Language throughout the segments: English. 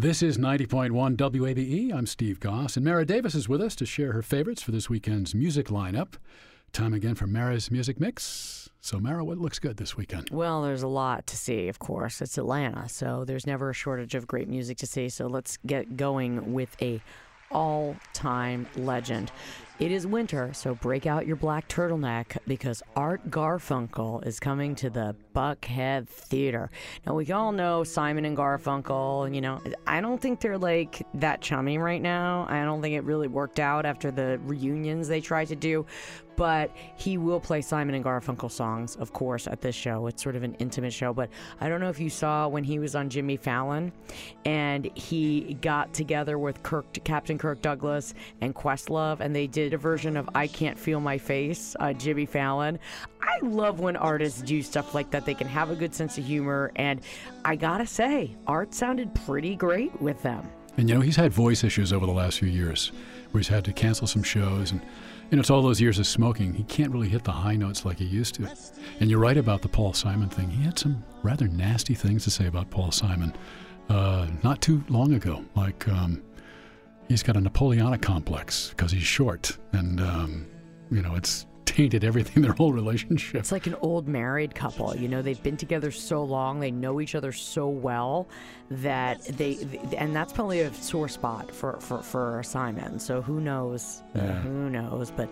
This is 90.1 WABE. I'm Steve Goss, and Mara Davis is with us to share her favorites for this weekend's music lineup. Time again for Mara's Music Mix. So, Mara, what looks good this weekend? Well, there's a lot to see, of course. It's Atlanta, so there's never a shortage of great music to see. So let's get going with a all-time legend. It is winter, so break out your black turtleneck because Art Garfunkel is coming to the Buckhead Theater. Now, we all know Simon and Garfunkel, I don't think they're like that chummy right now. I don't think it really worked out after the reunions they tried to do. But he will play Simon and Garfunkel songs, of course, at this show. It's sort of an intimate show. But I don't know if you saw when he was on Jimmy Fallon and he got together with Captain Kirk Douglas and Questlove, and they did a version of I Can't Feel My Face, Jimmy Fallon. I love when artists do stuff like that. They can have a good sense of humor. And I gotta say, Art sounded pretty great with them. And he's had voice issues over the last few years where he's had to cancel some shows. And it's all those years of smoking. He can't really hit the high notes like he used to. And you're right about the Paul Simon thing. He had some rather nasty things to say about Paul Simon not too long ago. Like he's got a Napoleonic complex because he's short. And, it's tainted everything, their whole relationship. It's like an old married couple. They've been together so long, they know each other so well that and that's probably a sore spot for Simon. So who knows? Yeah. Who knows? But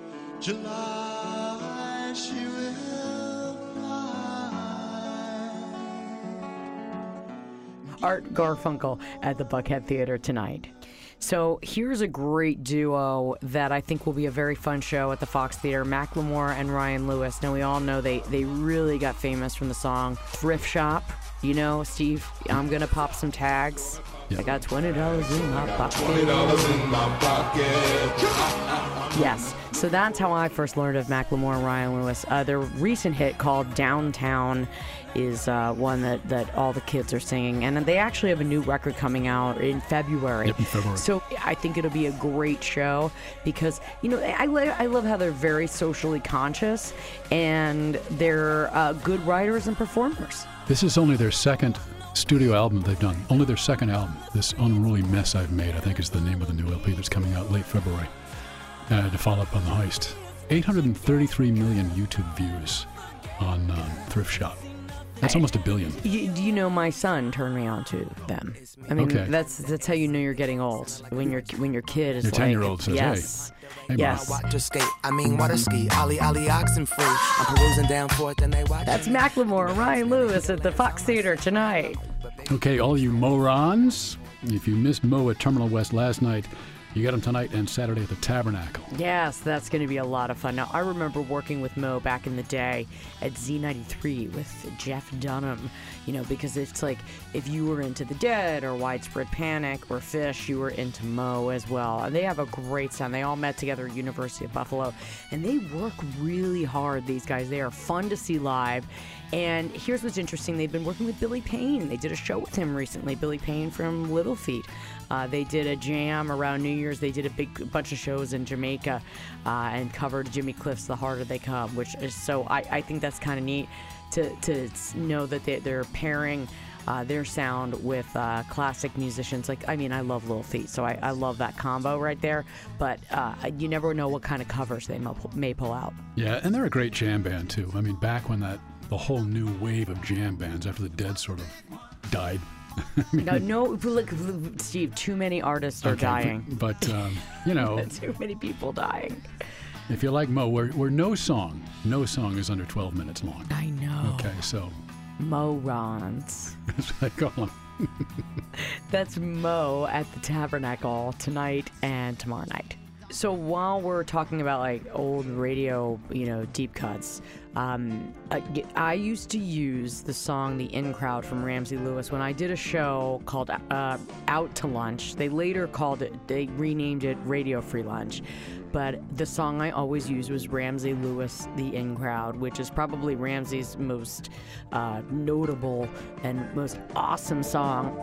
July, she will fly. Art Garfunkel at the Buckhead Theater tonight. So here's a great duo that I think will be a very fun show at the Fox Theater, Macklemore and Ryan Lewis. Now, we all know they really got famous from the song Thrift Shop. Steve, I'm going to pop some tags. Yep. I got $20 in my pocket. $20 in my pocket. Yes. So that's how I first learned of Macklemore and Ryan Lewis. Their recent hit called Downtown is one that all the kids are singing. And they actually have a new record coming out in February. Yep, in February. So I think it'll be a great show because, I love how they're very socially conscious and they're good writers and performers. This is only their second studio album they've done. Only their second album. This Unruly Mess I've Made, I think, is the name of the new LP that's coming out late February to follow up on The Heist. 833 million YouTube views on Thrift Shop. That's almost 1 billion. My son turned me on to them. I mean, okay. That's how you know you're getting old. When your kid is your 10-year-old says, yes. Hey, yes. Water skate, water ski, ollie, oxen free. I'm perusing down forth and they watch. That's Macklemore and Ryan Lewis at the Fox Theater tonight. Okay, all you morons, if you missed Mo at Terminal West last night, you got him tonight and Saturday at the Tabernacle. Yes, that's going to be a lot of fun. Now, I remember working with Mo back in the day at Z93 with Jeff Dunham, because it's like if you were into The Dead or Widespread Panic or Fish, you were into Mo as well. And they have a great sound. They all met together at University of Buffalo, and they work really hard, these guys. They are fun to see live. And here's what's interesting. They've been working with Billy Payne. They did a show with him recently, Billy Payne from Little Feat. They did a jam around New Year's. They did a bunch of shows in Jamaica and covered Jimmy Cliff's The Harder They Come, which is so I think that's kind of neat to know that they're pairing their sound with classic musicians. I love Little Feat, so I love that combo right there. But you never know what kind of covers they may pull out. Yeah, and they're a great jam band, too. Back when the whole new wave of jam bands after the Dead sort of died. No, look, Steve, too many artists are dying. But too many people dying. If you like Mo, we're no song is under 12 minutes long. I know. Okay, so. Morons. That's what I call them. That's Mo at the Tabernacle tonight and tomorrow night. So while we're talking about old radio, deep cuts, I used to use the song "The In Crowd" from Ramsey Lewis when I did a show called Out to Lunch. They renamed it Radio Free Lunch. But the song I always used was Ramsey Lewis, "The In Crowd," which is probably Ramsey's most notable and most awesome song.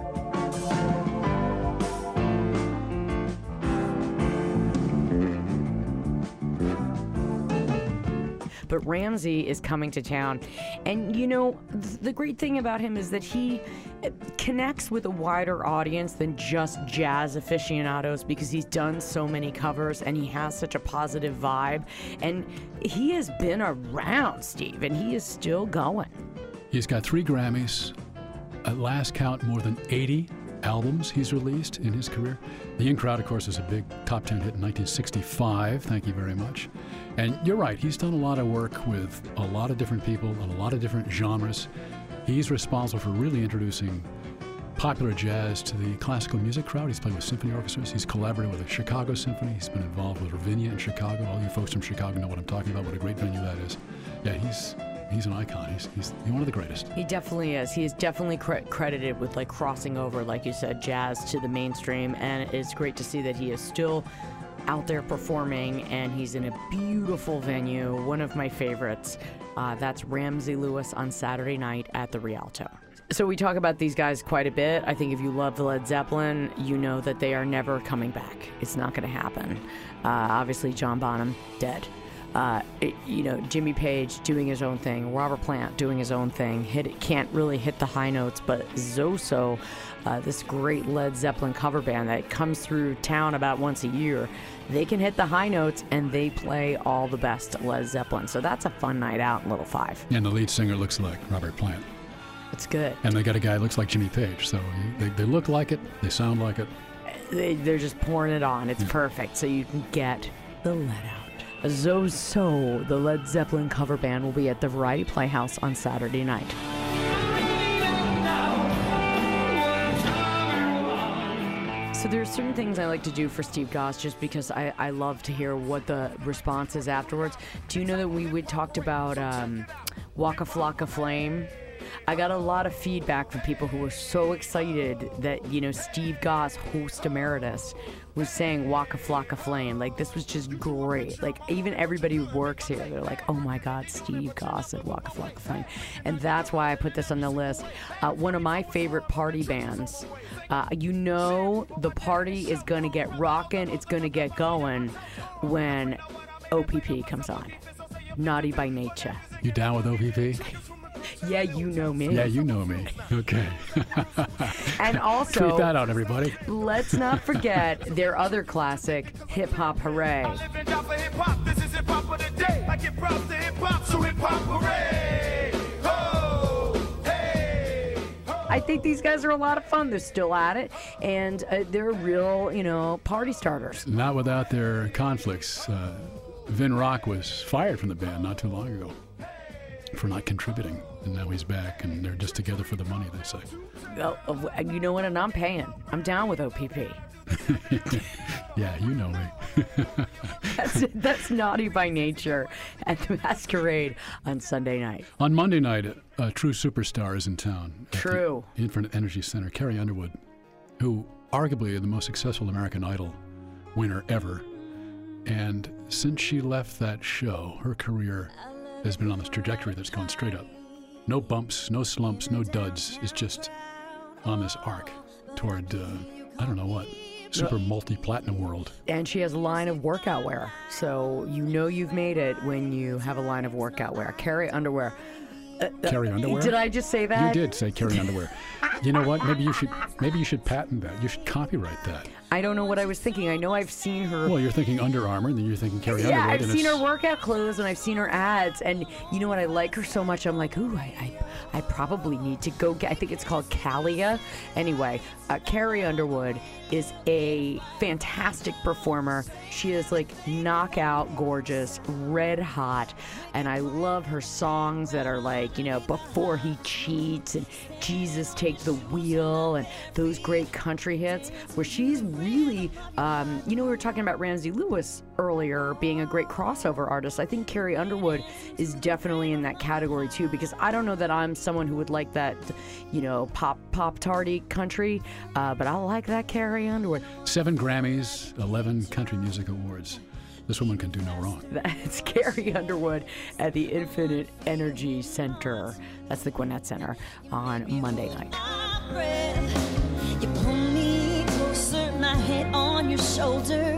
But Ramsey is coming to town. And, you know, the great thing about him is that he connects with a wider audience than just jazz aficionados because he's done so many covers and he has such a positive vibe. And he has been around, Steve, and he is still going. He's got 3 Grammys. At last count, more than 80 albums he's released in his career. The In Crowd, of course, is a big top 10 hit in 1965. Thank you very much. And you're right, he's done a lot of work with a lot of different people and a lot of different genres. He's responsible for really introducing popular jazz to the classical music crowd. He's played with symphony orchestras. He's collaborated with the Chicago Symphony. He's been involved with Ravinia in Chicago. All you folks from Chicago know what I'm talking about, what a great venue that is. Yeah, he's an icon. He's one of the greatest. He definitely is. He is definitely credited with like crossing over, like you said, jazz to the mainstream. And it's great to see that he is still out there performing, and he's in a beautiful venue, one of my favorites. That's Ramsey Lewis on Saturday night at the Rialto. So we talk about these guys quite a bit. I think if you love Led Zeppelin, you know that they are never coming back. It's not going to happen. Obviously, John Bonham, dead. Jimmy Page doing his own thing, Robert Plant doing his own thing. Can't really hit the high notes, but Zoso, this great Led Zeppelin cover band that comes through town about once a year, they can hit the high notes and they play all the best Led Zeppelin. So that's a fun night out in Little Five. And the lead singer looks like Robert Plant. It's good. And they got a guy who looks like Jimmy Page. So they look like it, they sound like it. They're just pouring it on. It's perfect. So you can get the let out. Zoso, the Led Zeppelin cover band, will be at the Variety Playhouse on Saturday night. So there's certain things I like to do for Steve Goss just because I love to hear what the response is afterwards. Do you know that we talked about Waka Flocka Flame? I got a lot of feedback from people who were so excited that, Steve Goss, host emeritus, was saying Waka Flocka Flame. Like, this was just great. Like, even everybody who works here, they're like, oh my God, Steve Goss said Waka Flocka Flame. And that's why I put this on the list. One of my favorite party bands. The party is going to get rocking. It's going to get going when OPP comes on. Naughty by Nature. You down with OPP? Yeah, you know me. Yeah, you know me. Okay. And also, tweet that out, everybody. Let's not forget their other classic, Hip Hop Hooray. I think these guys are a lot of fun. They're still at it, and they're real, party starters. Not without their conflicts. Vin Rock was fired from the band not too long ago for not contributing, and now he's back, and they're just together for the money, they say. Well, you know what? And I'm paying. I'm down with OPP. Yeah, you know me. That's Naughty by Nature at the Masquerade on Sunday night. On Monday night, a true superstar is in town. True. At the Infinite Energy Center, Carrie Underwood, who arguably is the most successful American Idol winner ever. And since she left that show, her career has been on this trajectory that's gone straight up. No bumps, no slumps, no duds. It's just on this arc toward, I don't know what, super multi-platinum world. And she has a line of workout wear. So you've made it when you have a line of workout wear. Carrie Underwear. Carrie Underwear? Did I just say that? You did say Carrie Underwear. You know what? Maybe you should patent that. You should copyright that. I don't know what I was thinking. I know I've seen her. Well, you're thinking Under Armour, and then you're thinking Carrie Underwood. Yeah, I've seen her workout clothes, and I've seen her ads, and you know what? I like her so much. I'm like, ooh, I probably need to go get. I think it's called Calia. Anyway, Carrie Underwood is a fantastic performer. She is like knockout gorgeous, red hot, and I love her songs that are like, Before He Cheats and Jesus Take the Wheel and those great country hits where she's really, we were talking about Ramsey Lewis earlier being a great crossover artist. I think Carrie Underwood is definitely in that category too, because I don't know that I'm someone who would like that, pop tarty country, but I like that Carrie Underwood. 7 Grammys, 11 Country Music Awards. This woman can do no wrong. That's Carrie Underwood at the Infinite Energy Center. That's the Gwinnett Center on Monday night. You pull me closer, my head on your shoulder.